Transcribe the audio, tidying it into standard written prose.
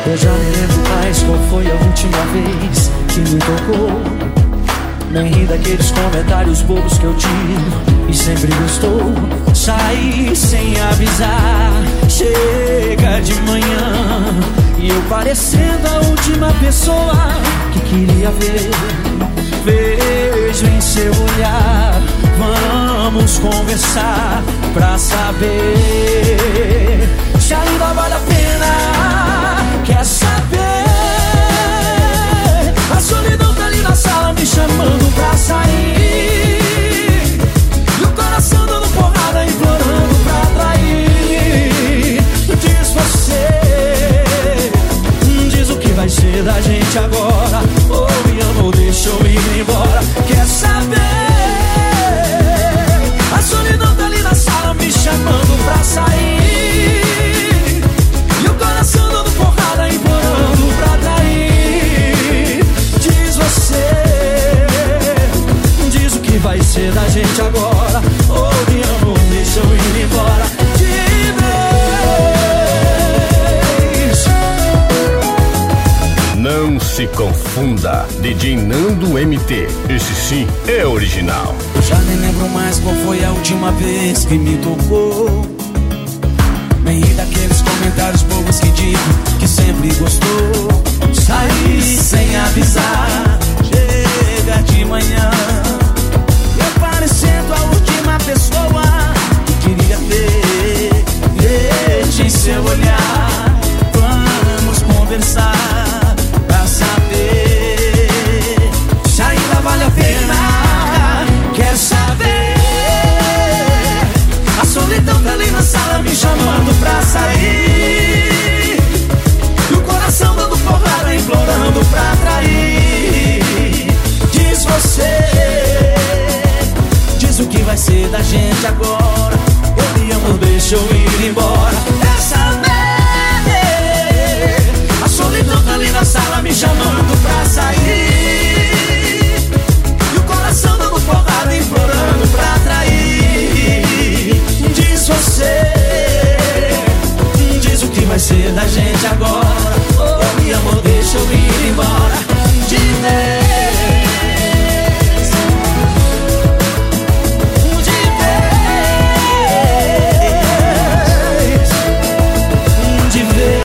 Eu já nem lembro mais qual foi a última vez que me tocou. Nem ri daqueles comentários bobos que eu tive e sempre gostou. Saí sem avisar, chega de manhã e eu parecendo a última pessoa que queria ver. Vejo em seu olhar, vamos conversar pra saber se ainda vale a pena. Quer saber? A solidão tá ali na sala me chamando pra sair, e o coração dando porrada, implorando pra atrair. Diz você, diz o que vai ser da gente agora. Ou me ama ou deixa eu ir embora. Quer saber? A solidão tá ali na sala me chamando pra sair, e o coração dando porrada, implorando pra atrair. Diz você, diz o que vai ser da gente agora. Ou me ama ou deixa eu ir embora. De vez. Não se confunda, DJ Nando MT, esse sim é original. Eu já nem lembro mais qual foi a última vez que me tocou. Nem ri daqueles comentários bobos que digo que sempre gostou. Saí sem avisar,